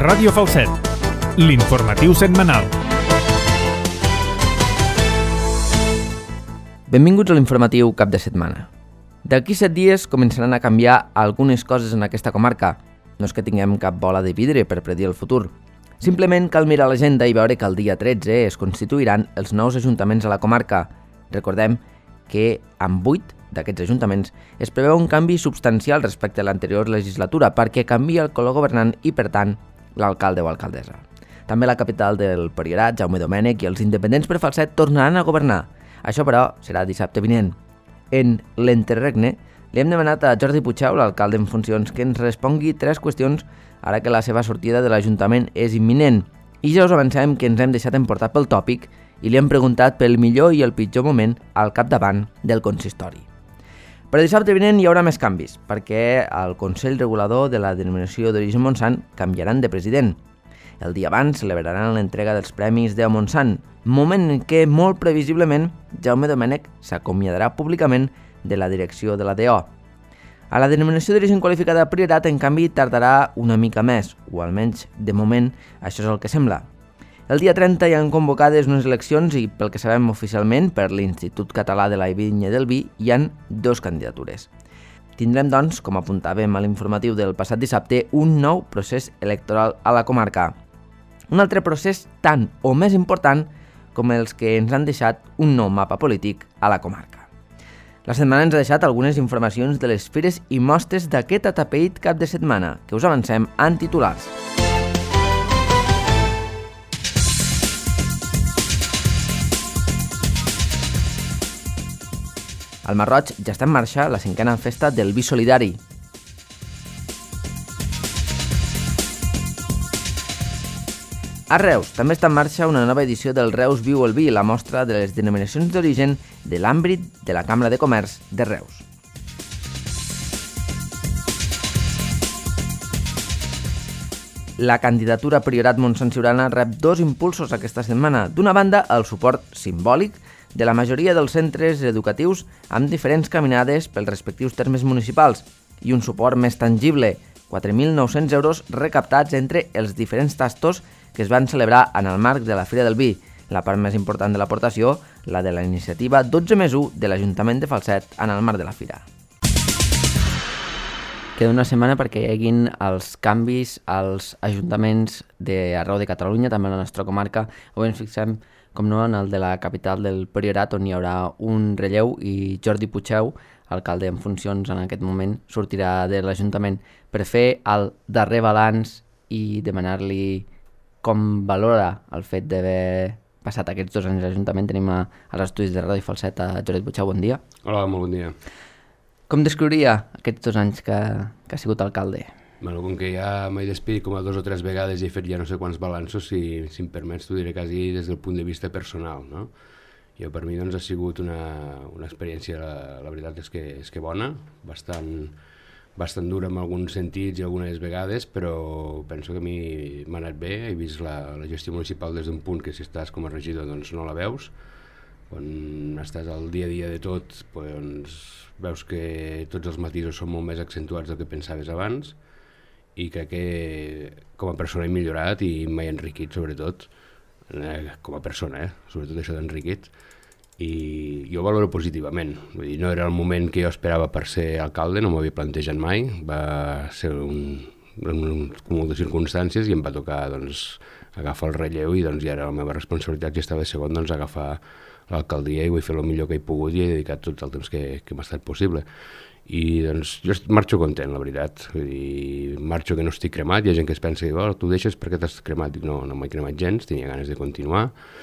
Ràdio Falset, l'informatiu setmanal. Benvinguts a l'informatiu cap de setmana. D'aquí 7 dies començaran a canviar algunes coses en aquesta comarca. No és que tinguem cap bola de vidre per predir el futur. Simplement cal mirar l'agenda i veure que el dia 13 es constituiran els nous ajuntaments a la comarca. Recordem que amb 8 d'aquests ajuntaments es preveu un canvi substancial respecte a l'anterior legislatura perquè canvia el color governant i, per tant, l'alcalde o alcaldessa. També la capital del Priorat, Jaume Domènech, i els independents per Falset tornaran a governar. Això, però, serà dissabte vinent. En l'enterregne, li hem demanat a Jordi Pucheu, l'alcalde en funcions, que ens respongui 3 qüestions ara que la seva sortida de l'Ajuntament és imminent. I ja us avancem que ens hem deixat emportar pel tòpic i li hem preguntat pel millor i el pitjor moment al capdavant del consistori. Per dissabte vinent hi haurà més canvis, perquè el Consell Regulador de la Denominació d'Origen Montsant canviaran de president. El dia abans celebraran l'entrega dels Premis DO Montsant, moment en què, molt previsiblement, Jaume Domènech s'acomiadarà públicament de la direcció de la DO. A la denominació d'origen qualificada Priorat, en canvi, tardarà una mica més, o almenys, de moment, això és el que sembla. El dia 30 hi han convocades unes eleccions i, pel que sabem oficialment, per l'Institut Català de la Vinya del Vi, hi han 2 candidatures. Tindrem, doncs, com apuntàvem a l'informatiu del passat dissabte, un nou procés electoral a la comarca. Un altre procés tan o més important com els que ens han deixat un nou mapa polític a la comarca. La setmana ens ha deixat algunes informacions de les fires i mostres d'aquest atapeït cap de setmana, que us avancem en titulars. Al Masroig ja està en marxa la 5a festa del Vi Solidari. A Reus també està en marxa una nova edició del Reus Viu el Vi, la mostra de les denominacions d'origen de l'àmbit de la Cambra de Comerç de Reus. La candidatura Priorat Montsant-Siurana rep 2 impulsos aquesta setmana. D'una banda, el suport simbòlic de la majoria dels centres educatius amb diferents caminades pels respectius termes municipals i un suport més tangible, 4.900 euros recaptats entre els diferents tastos que es van celebrar en el marc de la Fira del Vi, la part més important de l'aportació, la de la iniciativa 12+1 de l'Ajuntament de Falset en el marc de la Fira. Queda una setmana perquè hi haguin els canvis als ajuntaments d'arreu de Catalunya, també a la nostra comarca. Avui ens fixem, com no, en el de la capital del Priorat, on hi haurà un relleu, i Jordi Pucheu, alcalde en funcions en aquest moment, sortirà de l'Ajuntament per fer el darrer balanç i demanar-li com valora el fet d'haver passat aquests 2 anys a l'Ajuntament. Tenim als estudis de Ràdio Falset a Jordi Pucheu, bon dia. Hola, molt bon dia. Com descriuria aquests 2 anys que ha sigut alcalde? Bueno, com que ja m'he despedit com a 2 o 3 vegades i he fet ja no sé quants balanços, si em permets t'ho diré quasi des del punt de vista personal, no? Jo, per mi, doncs, ha sigut una experiència, la veritat és que bona, bastant dura en alguns sentits i algunes vegades, però penso que a mi m'ha anat bé. He vist la gestió municipal des d'un punt que, si estàs com a regidor, doncs no la veus. Quan estàs al dia a dia de tot, doncs veus que tots els matisos són molt més accentuats del que pensaves abans, i crec que com a persona he millorat i m'he enriquit, sobretot, com a persona, sobretot això d'enriquit, i jo valoro positivament. Vull dir, no era el moment que jo esperava per ser alcalde, no m'ho havia plantejat mai, va ser un cúmul de circumstàncies i em va tocar, doncs, agafar el relleu, i doncs ja era la meva responsabilitat, i estava de segon, doncs, agafar l'alcaldia, i vull fer el millor que he pogut i he dedicat tot el temps que m'ha estat possible. I doncs jo marxo content, la veritat. Vull dir, marxo que no estic cremat. Hi ha gent que es pensa que tu deixes perquè t'has cremat. Dic, no m'he cremat gens, tenia ganes de continuar.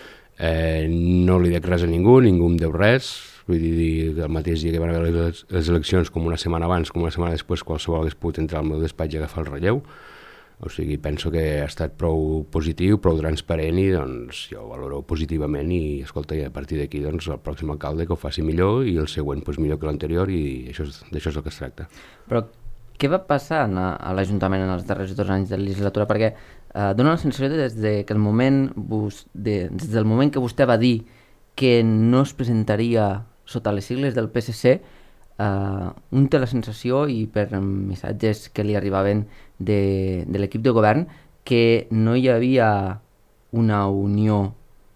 No li dec res a ningú em deu res. Vull dir, el mateix dia que van haver les eleccions, com una setmana abans, com una setmana després, qualsevol hagués pogut entrar al meu despatx i agafar el relleu. O sigui, penso que ha estat prou positiu, prou transparent, i doncs jo ho valoro positivament, i escolta, i a partir d'aquí doncs el pròxim alcalde que ho faci millor i el següent doncs, millor que l'anterior, i d'això és el que es tracta. Però què va passar a l'Ajuntament en els darrers 2 anys de legislatura? Perquè dona la sensació des del moment que vostè va dir que no es presentaria sota les sigles del PSC, un té la sensació, i per missatges que li arribaven de l'equip de govern, que no hi havia una unió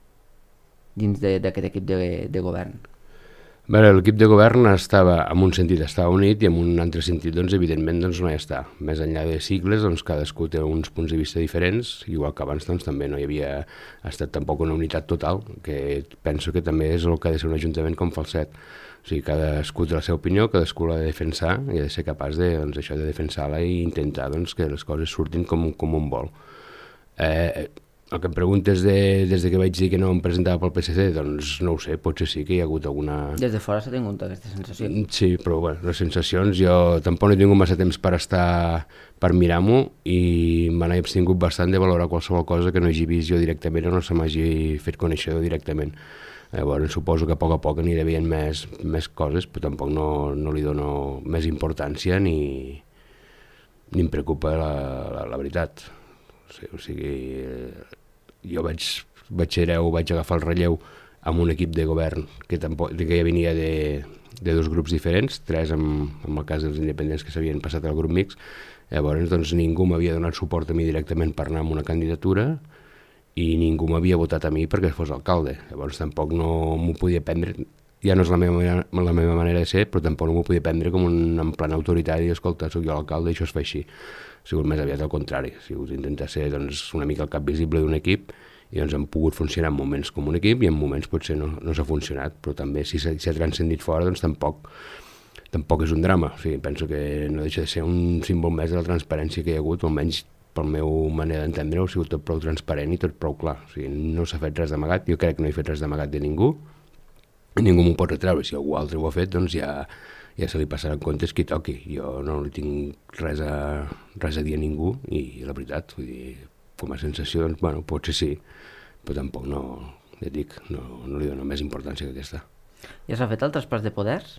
dins d'aquest equip de govern? Bé, l'equip de govern estava, en un sentit estava unit i en un altre sentit, doncs, evidentment, doncs, no hi està. Més enllà de sigles, doncs, cadascú té uns punts de vista diferents, igual que abans doncs, també no hi havia estat tampoc una unitat total, que penso que també és el que ha de ser un ajuntament com Falset. O sigui, cadascú té la seva opinió, cadascú l'ha de defensar i ha de ser capaç de, doncs, això, de defensar-la i intentar doncs, que les coses surtin com un vol. El que em preguntes des de que vaig dir que no em presentava pel PSC, doncs no ho sé, potser sí que hi ha hagut alguna... Des de fora s'ha tingut aquesta sensació? Sí, però bueno, les sensacions, jo tampoc no he tingut massa temps per mirar-m'ho i me n'he abstingut bastant de valorar qualsevol cosa que no hagi vist jo directament o no se m'hagi fet conèixer directament. Llavors suposo que a poc aniré veient més coses, però tampoc no li dono més importància ni em preocupa la veritat. O sigui, jo vaig agafar el relleu amb un equip de govern que ja venia de dos grups diferents, tres amb el cas dels independents que s'havien passat al grup mixt. Llavors doncs, ningú m'havia donat suport a mi directament per anar amb una candidatura i ningú m'havia votat a mi perquè fos alcalde. Llavors tampoc no m'ho podia prendre, ja no és la meva manera de ser, però tampoc no m'ho podia prendre com en plan autoritari i escolta, soc jo l'alcalde i això es fa així. Ha sigut més aviat al contrari, ha sigut intentar ser doncs, una mica el cap visible d'un equip i doncs, hem pogut funcionar en moments com un equip i en moments potser no s'ha funcionat, però també si s'ha transcendit fora doncs tampoc és un drama. O sigui, penso que no deixa de ser un símbol més de la transparència que hi ha hagut, almenys pel meu manera d'entendre-ho, ha sigut tot prou transparent i tot prou clar. O sigui, no s'ha fet res d'amagat, jo crec que no he fet res d'amagat de ningú i ningú m'ho pot retreure. Si algú altre ho ha fet, doncs ja se li passarà en comptes qui toqui. Jo no li tinc res a dir a ningú i la veritat, vull dir, com a sensació, doncs, bueno, potser sí, però tampoc no li dono més importància que aquesta. Ja s'ha fet el traspàs de poders?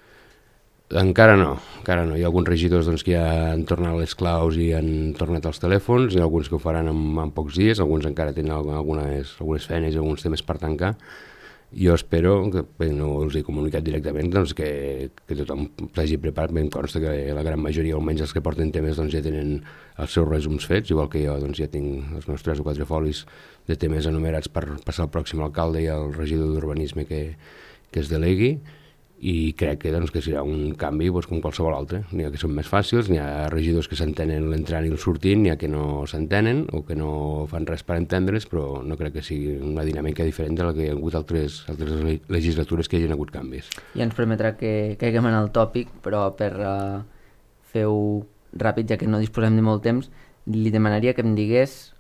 Encara no. Hi ha alguns regidors doncs, que ja han tornat les claus i han tornat els telèfons, i alguns que ho faran en pocs dies, alguns encara tenen algunes feines i alguns temes per tancar. Jo espero, que no els he comunicat directament, doncs, que tothom s'hagi preparat. Em consta que la gran majoria, almenys els que porten temes, doncs, ja tenen els seus resums fets, igual que jo doncs, ja tinc els meus 3 o 4 folis de temes enumerats per passar al pròxim alcalde i al regidor d'urbanisme que es delegui, i crec que serà un canvi com qualsevol altre. N'hi ha que són més fàcils, n'hi ha regidors que s'entenen l'entrant i el sortint, n'hi ha que no s'entenen o que no fan res per entendre's, però no crec que sigui una dinàmica diferent de la que hi ha hagut altres legislatures que hi hagin hagut canvis. Ja ens permetrà que caiguem en el tòpic, però per fer-ho ràpid, ja que no disposem de molt temps, li demanaria que em digués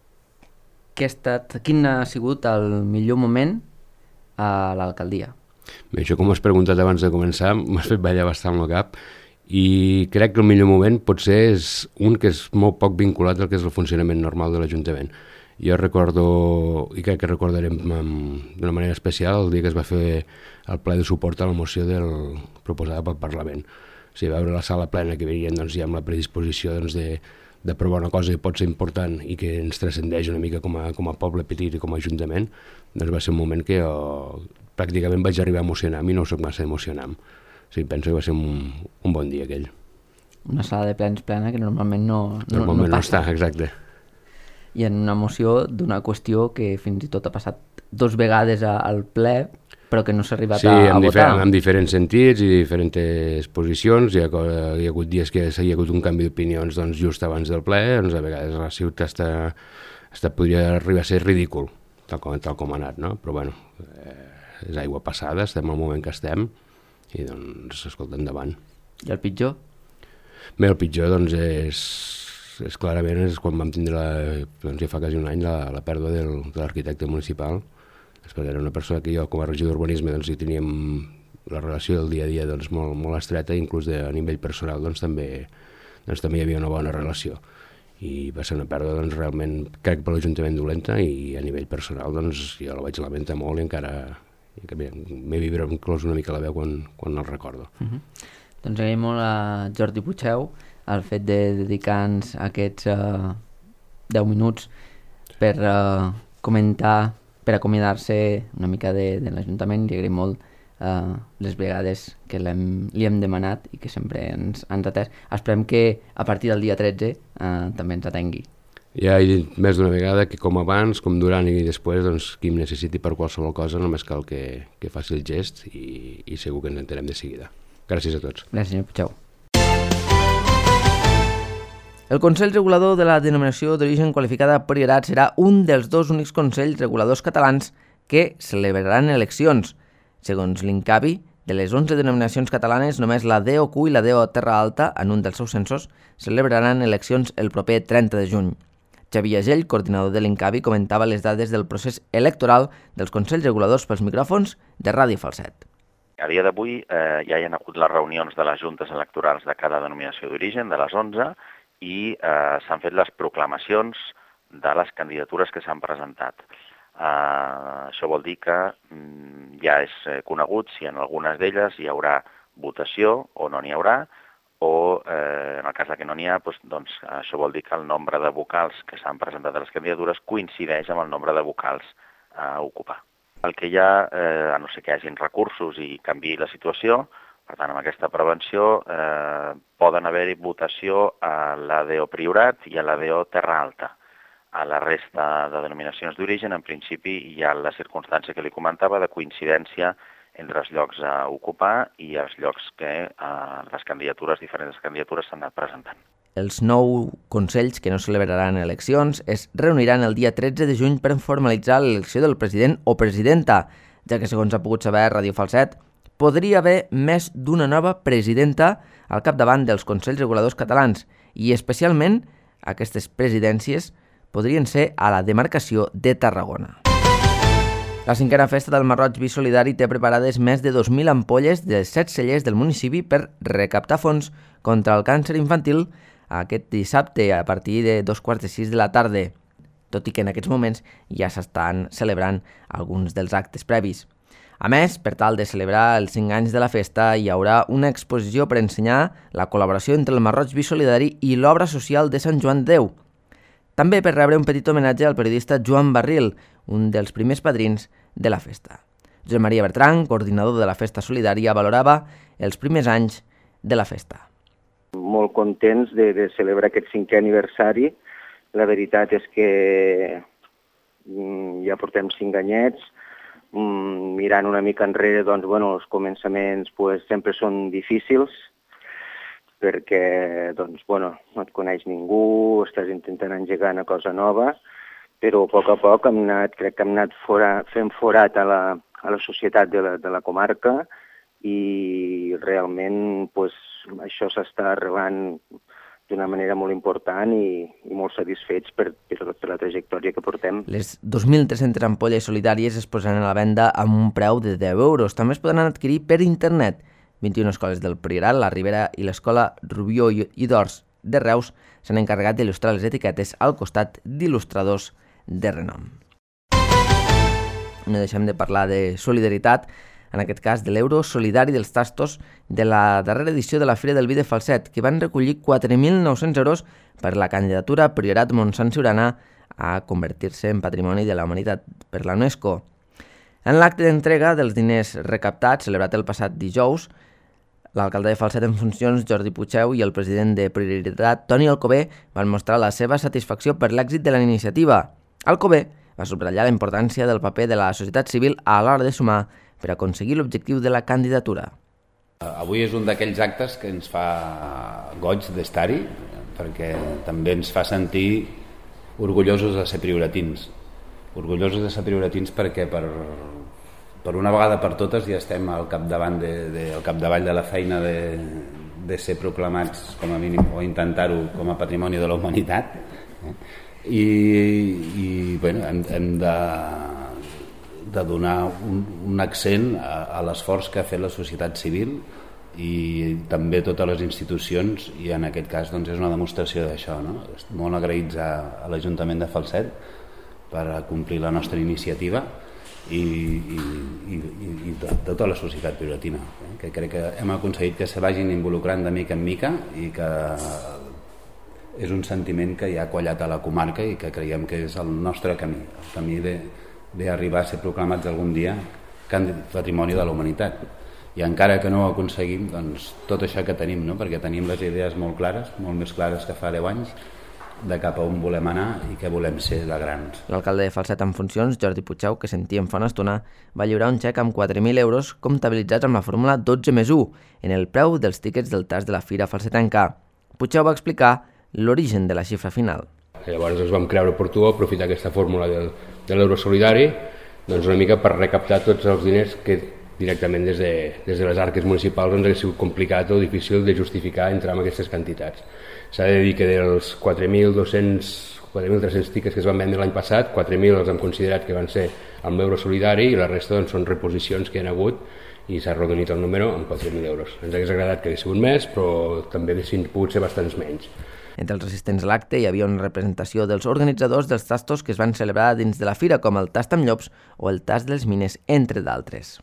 quin ha sigut el millor moment a l'alcaldia. Bé, això com has preguntat abans de començar m'has fet ballar bastant el cap i crec que el millor moment potser és un que és molt poc vinculat al que és el funcionament normal de l'Ajuntament. Jo recordo, i crec que recordarem d'una manera especial, el dia que es va fer el ple de suport a la moció proposada pel Parlament. O sigui, veure la sala plena que venien ja amb la predisposició d'aprovar una cosa que pot ser important i que ens transcendeix una mica com a poble petit i com a ajuntament, doncs va ser un moment que jo pràcticament vaig arribar a emocionar-me i no soc massa emocionant. O sigui, penso que va ser un bon dia aquell. Una sala de plens plena que normalment no està, exacte. I en una moció d'una qüestió que fins i tot ha passat 2 vegades al ple, però que no s'ha arribat a votar. Sí, en diferents sentits i diferents posicions. Hi ha hagut dies que hi ha hagut un canvi d'opinions just abans del ple, doncs a vegades la ciutat podria arribar a ser ridícul, tal com ha anat, no? Però bueno, és aigua passada, estem al moment que estem i doncs, escolta, endavant. I el pitjor? Bé, el pitjor doncs és clarament quan vam tindre ja fa quasi un any la pèrdua de l'arquitecte municipal, perquè era una persona que jo com a regidor d'urbanisme hi teníem la relació del dia a dia molt, molt estreta, inclús a nivell personal també hi havia una bona relació. I va ser una pèrdua realment, crec, per l'Ajuntament dolenta, i a nivell personal jo la vaig lamentar molt i encara m'he vibrat inclús una mica la veu quan el recordo. Doncs agraïm molt a Jordi Puigdeu el fet de dedicar-nos aquests 10 minuts per comentar, per acomiadar-se una mica de l'Ajuntament. Li agraïm molt les vegades que li hem demanat i que sempre ens ha atès. Esperem que a partir del dia 13 també ens atengui. Ja he dit més d'una vegada que com abans, com durant i després, doncs, qui em necessiti per qualsevol cosa només cal que faci el gest i segur que ens entenem de seguida. Gràcies a tots. Gràcies, senyor Puigdeu. El Consell Regulador de la Denominació d'Origen Qualificada Priorat serà un dels dos únics consells reguladors catalans que celebraran eleccions. Segons l'INCAVI, de les 11 denominacions catalanes, només la DOQ i la DO Terra Alta, en un dels seus censos, celebraran eleccions el proper 30 de juny. Xavier Agell, coordinador de l'INCAVI, comentava les dades del procés electoral dels Consells Reguladors pels micròfons de Ràdio Falset. A dia d'avui ja hi ha hagut les reunions de les juntes electorals de cada denominació d'origen, de les 11, i s'han fet les proclamacions de les candidatures que s'han presentat. Això vol dir que ja és conegut si en algunes d'elles hi haurà votació o no n'hi haurà, o en el cas que no n'hi ha, doncs, això vol dir que el nombre de vocals que s'han presentat a les candidatures coincideix amb el nombre de vocals a ocupar. El que hi ha, a no ser que hi hagin recursos i canviï la situació, per tant, amb aquesta prevenció poden haver-hi votació a la DO Priorat i a la DO Terra Alta. A la resta de denominacions d'origen, en principi, hi ha la circumstància que li comentava de coincidència entre els llocs a ocupar i els llocs que les candidatures, diferents candidatures, s'han anat presentant. Els 9 consells que no celebraran eleccions es reuniran el dia 13 de juny per formalitzar l'elecció del president o presidenta, ja que, segons ha pogut saber Ràdio Falset, podria haver més d'una nova presidenta al capdavant dels Consells Reguladors catalans i, especialment, aquestes presidències podrien ser a la demarcació de Tarragona. La 5a festa del Marroig Vi Solidari té preparades més de 2.000 ampolles de 7 cellers del municipi per recaptar fons contra el càncer infantil aquest dissabte a partir de 5:15 de la tarda, tot i que en aquests moments ja s'estan celebrant alguns dels actes previs. A més, per tal de celebrar els 5 anys de la festa, hi haurà una exposició per ensenyar la col·laboració entre el Marroig Vi Solidari i l'obra social de Sant Joan de Déu. També per rebre un petit homenatge al periodista Joan Barril, un dels primers padrins de la festa. Josep Maria Bertran, coordinador de la Festa Solidària, valorava els primers anys de la festa. Molt contents de celebrar aquest 5è aniversari. La veritat és que ja portem 5 anyets. Mirant una mica enrere, doncs, els començaments sempre són difícils, perquè no et coneix ningú, estàs intentant engegar una cosa nova, però a poc crec que hem anat fent forat a la societat de la comarca i realment això s'està arrelant d'una manera molt important i molt satisfets per la trajectòria que portem. Les 2.300 ampolles solidàries es posaran a la venda amb un preu de 10 euros. També es podran adquirir per internet. 21 escoles del Priorat, la Ribera i l'escola Rubió i d'Ors de Reus s'han encarregat d'il·lustrar les etiquetes al costat d'il·lustradors de renom. No deixem de parlar de solidaritat, en aquest cas de l'euro solidari dels tastos de la darrera edició de la Fira del Vi de Falset, que van recollir 4.900 euros per la candidatura Priorat Montsant Siurana a convertir-se en Patrimoni de la Humanitat per la UNESCO. En l'acte d'entrega dels diners recaptats, celebrat el passat dijous, l'alcalde de Falset en funcions, Jordi Puigdeu, i el president de Prioritat, Toni Alcover, van mostrar la seva satisfacció per l'èxit de la iniciativa. Alcover va subratllar la importància del paper de la societat civil a l'hora de sumar per aconseguir l'objectiu de la candidatura. Avui és un d'aquells actes que ens fa goig d'estar-hi, perquè també ens fa sentir orgullosos de ser prioratins. Orgullosos de ser prioratins perquè per una vegada per totes ja estem al capdavall de la feina de ser proclamats com a mínim o intentar-ho com a patrimoni de la humanitat, i hem de donar un accent a l'esforç que ha fet la societat civil i també totes les institucions, i en aquest cas és una demostració d'això, no? Molt agraïts a l'Ajuntament de Falset per complir la nostra iniciativa i de tota la societat prioratina, que crec que hem aconseguit que se vagin involucrant de mica en mica i que és un sentiment que ja ha quallat a la comarca i que creiem que és el nostre camí, el camí d'arribar a ser proclamats algun dia Patrimoni de la Humanitat. I encara que no ho aconseguim, doncs tot això que tenim, no? Perquè tenim les idees molt clares, molt més clares que fa 10 anys, de cap a on volem anar i què volem ser de grans. L'alcalde de Falset en funcions, Jordi Puigau, que sentíem fa una estona, va lliurar un xec amb 4.000 euros comptabilitzats amb la fórmula 12+1 en el preu dels tíquets del tas de la Fira Falsetenca. Puigau va explicar l'origen de la xifra final. Llavors ens vam creure oportú aprofitar aquesta fórmula de l'euro solidari doncs una mica per recaptar tots els diners que directament des de les arques municipals ens hauria sigut complicat o difícil de justificar entrar en aquestes quantitats. S'ha de dir que dels 4.300 tickets que es van vendre l'any passat, 4.000 els hem considerat que van ser amb l'euro solidari i la resta doncs, són reposicions que hi ha hagut i s'ha arrodonit el número amb 4.000 euros. Ens hauria agradat que hagués sigut més, però també haguessin pogut ser bastants menys. Entre els assistents a l'acte hi havia una representació dels organitzadors dels tastos que es van celebrar dins de la fira, com el tast amb llops o el tast dels mines, entre d'altres.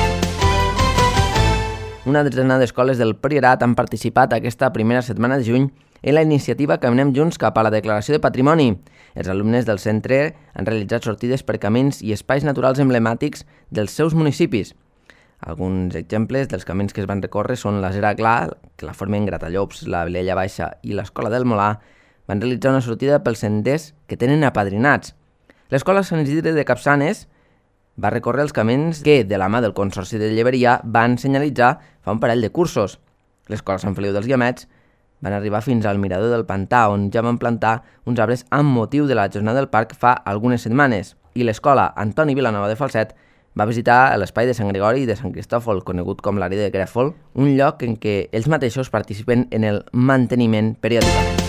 Una desena d'escoles del Priorat han participat aquesta primera setmana de juny en la iniciativa Caminem Junts cap a la declaració de patrimoni. Els alumnes del centre han realitzat sortides per camins i espais naturals emblemàtics dels seus municipis. Alguns exemples dels camins que es van recórrer són la Zera Clar, que la formen Gratallops, la Vilella Baixa i l'Escola del Molà. Van realitzar una sortida pels senders que tenen apadrinats. L'Escola Sant Isidre de Capçanes va recórrer els camins que, de la mà del Consorci de Lleberia, van senyalitzar fa un parell de cursos. L'Escola Sant Feliu dels Guiamets van arribar fins al mirador del Pantà, on ja van plantar uns arbres amb motiu de la jornada del parc fa algunes setmanes. I l'Escola Antoni Vilanova de Falset va visitar l'espai de Sant Gregori i de Sant Cristòfol, conegut com l'àrea de Grèfol, un lloc en què ells mateixos participen en el manteniment periòdicament.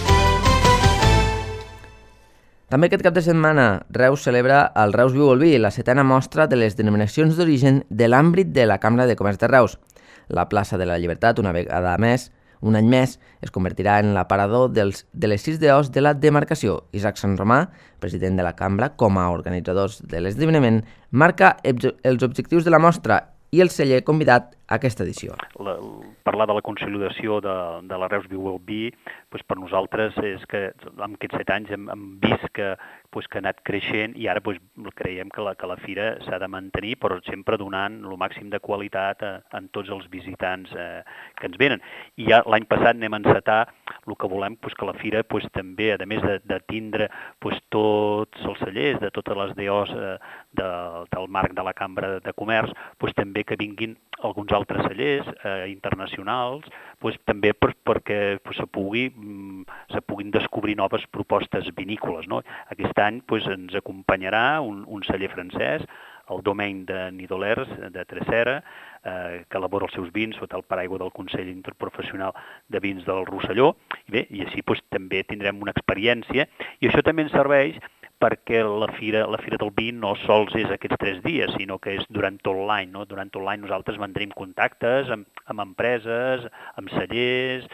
També aquest cap de setmana, Reus celebra el Reus Viu el Vi, la 7a mostra de les denominacions d'origen de l'àmbit de la Cambra de Comerç de Reus. La plaça de la Llibertat, un any més, es convertirà en l'aparador de les 6 DOs de la demarcació. Isaac Sant Romà, president de la Cambra, com a organitzadors de l'esdeveniment, marca els objectius de la mostra i el celler convidat a aquesta edició. Parlar de la consolidació de la Reus Viu el Vi, doncs per nosaltres és que en aquests 7 anys hem vist que ha anat creixent i ara creiem que la fira s'ha de mantenir, però sempre donant el màxim de qualitat a tots els visitants que ens venen. I ja l'any passat anem a encetar el que volem, que la fira també, a més de tindre tots els cellers de totes les DOs del marc de la Cambra de Comerç, també que vinguin alguns altres cellers internacionals, també perquè se puguin descobrir noves propostes vinícoles. Aquest any ens acompanyarà un celler francès, el Domaine de Nidolers, de Tresserra, que elabora els seus vins sota el paraigua del Consell Interprofessional de Vins del Rosselló. I així també tindrem una experiència i això també ens serveix perquè la Fira del Vi no sols és aquests 3 dies, sinó que és durant tot l'any. Durant tot l'any nosaltres mantenim contactes amb empreses, amb cellers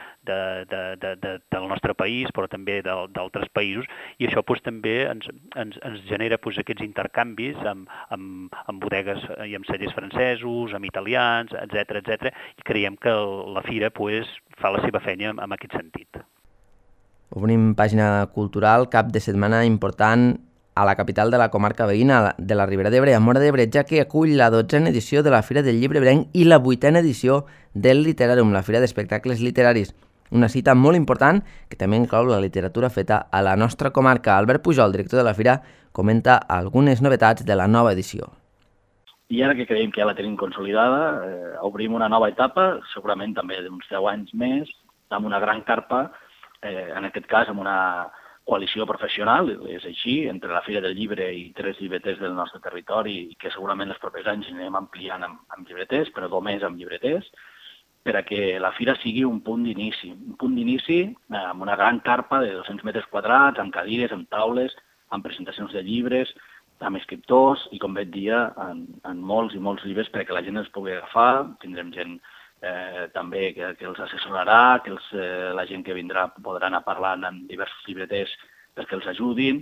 del nostre país, però també d'altres països, i això també ens genera aquests intercanvis amb bodegues i amb cellers francesos, amb italians, etc. I creiem que la Fira fa la seva feina en aquest sentit. Obrim pàgina cultural, cap de setmana important a la capital de la comarca veïna de la Ribera d'Ebre, a Móra d'Ebre, ja que acull la 12a edició de la Fira del Llibre Ebrenc i la 8a edició del Literarium, la Fira d'Espectacles Literaris. Una cita molt important que també inclou la literatura feta a la nostra comarca. Albert Pujol, director de la Fira, comenta algunes novetats de la nova edició. I ara que creiem que ja la tenim consolidada, obrim una nova etapa, segurament també d'uns 10 anys més, amb una gran carpa, en aquest cas amb una coalició professional, és així, entre la Fira del Llibre i 3 llibreters del nostre territori, i que segurament els propers anys anem ampliant amb llibreters, però només amb llibreters, per a que la Fira sigui un punt d'inici amb una gran carpa de 200 metres quadrats, amb cadires, amb taules, amb presentacions de llibres, amb escriptors i, com bé et dia, en molts i molts llibres perquè la gent els pugui agafar. Tindrem gent també que els assessorarà, que la gent que vindrà podrà anar parlant amb diversos llibreters perquè els ajudin.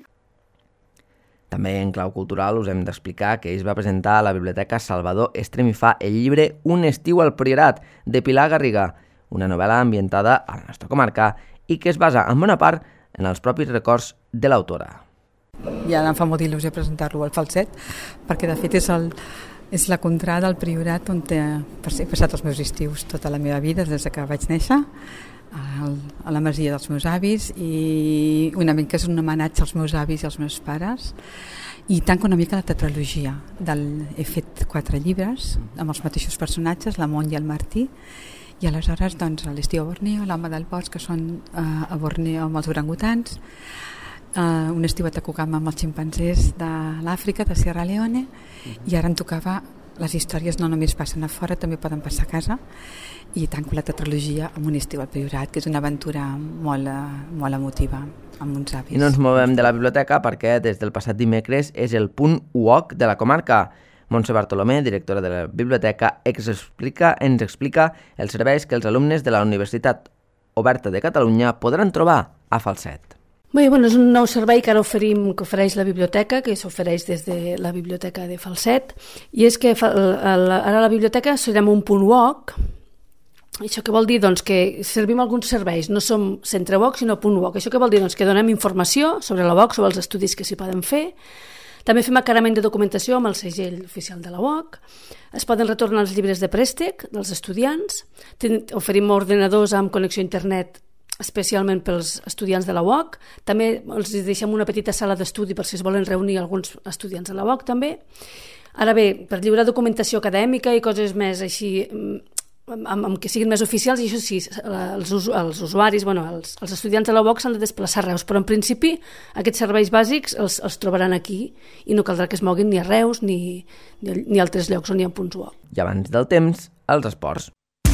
També en clau cultural us hem d'explicar que es va presentar a la Biblioteca Salvador Estremifà el llibre Un estiu al Priorat, de Pilar Garriga, una novel·la ambientada a la nostra comarca i que es basa en bona part en els propis records de l'autora. Ja em fa molta il·lusió presentar-lo al Falset, perquè de fet és la contrada del Priorat on he passat els meus estius tota la meva vida, des que vaig néixer. a la masia dels meus avis, i una mica és un homenatge als meus avis i als meus pares, i tanco una mica la tetralogia. He fet 4 llibres amb els mateixos personatges, la Mont i el Martí, i aleshores doncs, l'estiu a Borneo, l'home del bosc, que són a Borneo amb els orangutans, un estiu a Tacugama amb els ximpanzés de l'Àfrica, de Sierra Leone, i ara em tocava, les històries no només passen a fora, també poden passar a casa, i tanco la tetralogia amb un estiu al Priorat, que és una aventura molt emotiva amb uns avis. I no ens movem de la biblioteca perquè des del passat dimecres és el punt UOC de la comarca. Montse Bartolomé, directora de la biblioteca, ens explica els serveis que els alumnes de la Universitat Oberta de Catalunya podran trobar a Falset. Bé, és un nou servei que ara oferim, que ofereix la biblioteca, que s'ofereix des de la biblioteca de Falset, i és que ara la biblioteca serem un punt UOC. Això què vol dir? Doncs que servim alguns serveis, no som centre UOC sinó punt UOC. Això què vol dir? Doncs que donem informació sobre la UOC, sobre els estudis que s'hi poden fer. També fem acarament de documentació amb el segell oficial de la UOC. Es poden retornar els llibres de préstec dels estudiants. Oferim ordenadors amb connexió a internet especialment pels estudiants de la UOC. També els deixem una petita sala d'estudi per si es volen reunir alguns estudiants de la UOC també. Ara bé, per lliurar documentació acadèmica i coses més així amb que siguin més oficials, i això sí, els usuaris, els estudiants de la UOC s'han de desplaçar a Reus, però en principi aquests serveis bàsics els trobaran aquí i no caldrà que es moguin ni a Reus ni a altres llocs on hi ha punts UOC. I abans del temps, els esports.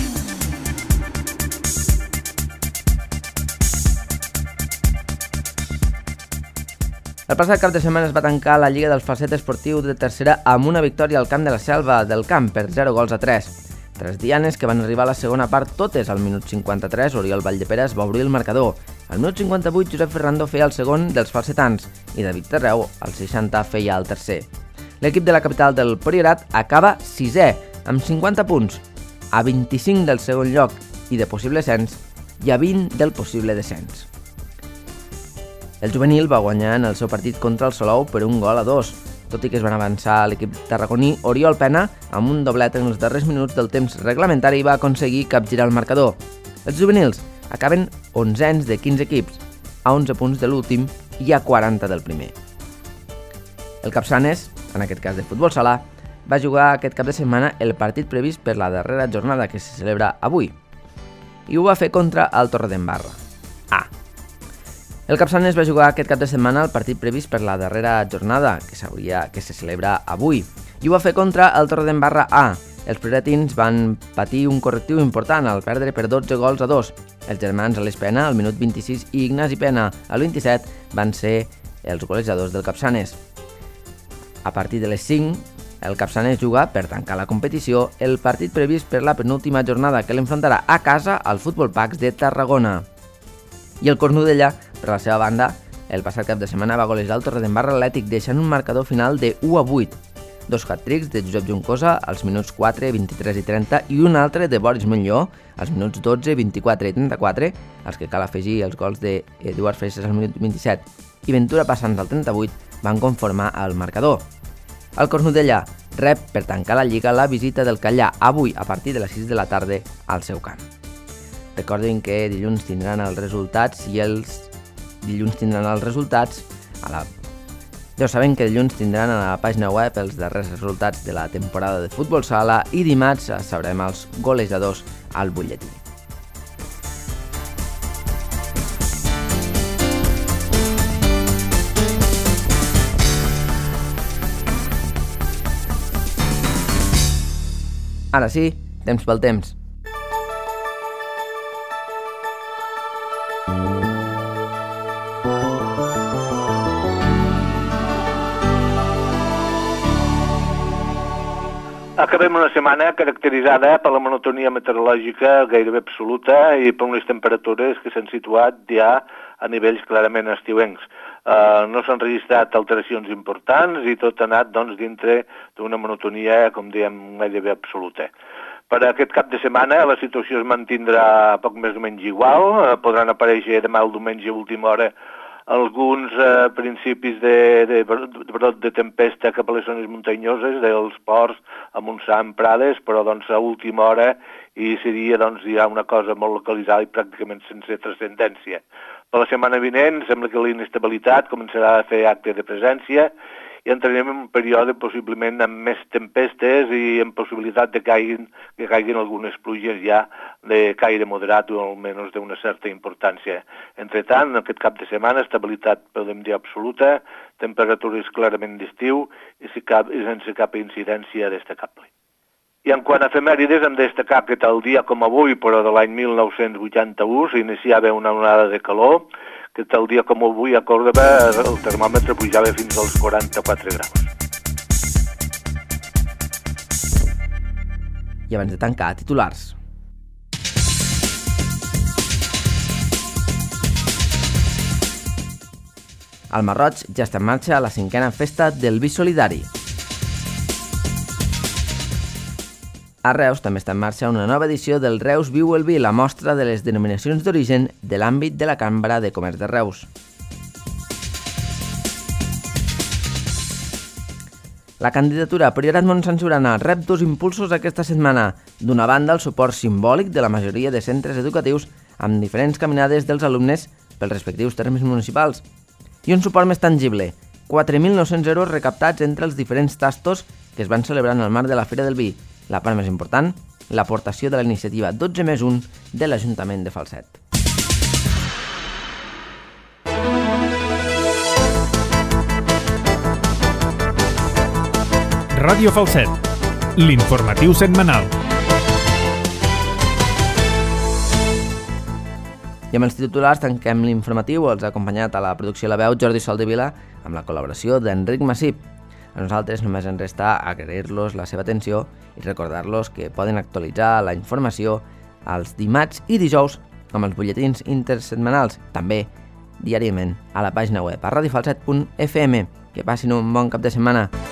El passat cap de setmana es va tancar la Lliga del Falset Esportiu de tercera amb una victòria al camp de la Selva del Camp per 0-3. 3 dianes que van arribar a la segona part totes. Al minut 53, Oriol Valldeperes va obrir el marcador. Al minut 58, Josep Ferrando feia el segon dels falsetans i David Terreu, al 60, feia el tercer. L'equip de la capital del Priorat acaba 6è, amb 50 punts, a 25 del segon lloc i de possible ascens i a 20 del possible descens. El juvenil va guanyar en el seu partit contra el Salou per 1-2, tot i que es van avançar a l'equip tarragoní. Oriol Pena, amb un doblet en els darrers minuts del temps reglamentari, va aconseguir capgirar el marcador. Els juvenils acaben 11ens de 15 equips, a 11 punts de l'últim i a 40 del primer. El Capçanes, en aquest cas de futbol sala, va jugar aquest cap de setmana el partit previst per la darrera jornada que se celebra avui, i ho va fer contra el Torredembarra A. El Capçanes va jugar aquest cap de setmana el partit previst per la darrera jornada, que se celebra avui, i ho va fer contra el Torredembarra A. Els prioratins van patir un correctiu important al perdre per 12-2. Els germans Alex Pena, al minut 26, i Ignasi Pena, al 27, van ser els golejadors del Capçanes. A partir de les 5, el Capçanes juga, per tancar la competició, el partit previst per la penúltima jornada, que l'enfrontarà a casa al Futbol Pax de Tarragona. I el Cornudella, per la seva banda, el passat cap de setmana va golejar el Torredembarra Atlètic, deixant un marcador final de 1-8. 2 hat-tricks de Josep Juncosa als minuts 4, 23 i 30 i un altre de Boris Montlló als minuts 12, 24 i 34, als que cal afegir els gols d'Eduard Freixas al minut 27 i Ventura Passants al 38, van conformar el marcador. El Cornudella rep per tancar la Lliga la visita del Callà avui a partir de les 6 de la tarda al seu camp. Recordin que dilluns tindran els resultats Ja sabem que dilluns tindran a la pàgina web els darrers resultats de la temporada de futbol sala i dimarts sabrem els golejadors al butlletí. Ara sí, temps pel temps. Acabem una setmana caracteritzada per la monotonia meteorològica gairebé absoluta i per unes temperatures que s'han situat ja a nivells clarament estiuencs. No s'han registrat alteracions importants i tot ha anat dintre d'una monotonia, com diem, gairebé absoluta. Per aquest cap de setmana la situació es mantindrà poc més o menys igual. Podran aparèixer demà el diumenge a última hora alguns principis de brot de tempesta cap a les zones muntanyoses, dels ports a Montsant, Prades, però doncs a última hora i seria doncs ja una cosa molt localitzada i pràcticament sense transcendència. Per la setmana vinent sembla que la inestabilitat començarà a fer acte de presència i entrarem en un període possiblement amb més tempestes i amb possibilitat de que caiguin algunes pluges ja de caire moderat o almenys d'una certa importància. Entre tant, en aquest cap de setmana, estabilitat, podem dir, absoluta, temperatures clarament d'estiu i sense cap incidència destacable. I en quant a efemèrides, hem de destacar que tal dia com avui, però de l'any 1981, s'iniciava una onada de calor, que tal dia com avui a Còrdova el termòmetre pujava fins als 44 graus. I abans de tancar, titulars. Al Marroig ja està en marxa la 5a festa del vi solidari. A Reus també està en marxa una nova edició del Reus Viu el Vi, la mostra de les denominacions d'origen de l'àmbit de la Cambra de Comerç de Reus. La candidatura Priorat Montsansurana rep 2 impulsos aquesta setmana. D'una banda, el suport simbòlic de la majoria de centres educatius amb diferents caminades dels alumnes pels respectius termes municipals. I un suport més tangible, 4.900 euros recaptats entre els diferents tastos que es van celebrar en el marc de la Fira del Vi. La part més important, l'aportació de la iniciativa 12+1 de l'Ajuntament de Falset. Ràdio Falset, l'informatiu setmanal. I amb els titulars tanquem l'informatiu. Els ha acompanyat a la producció i la veu Jordi Soldevila amb la col·laboració d'Enric Massip. A nosaltres només ens resta agrair-los la seva atenció i recordar-los que poden actualitzar la informació els dimarts i dijous amb els butlletins intersetmanals, també diàriament a la pàgina web a radiofalset.fm. Que passin un bon cap de setmana.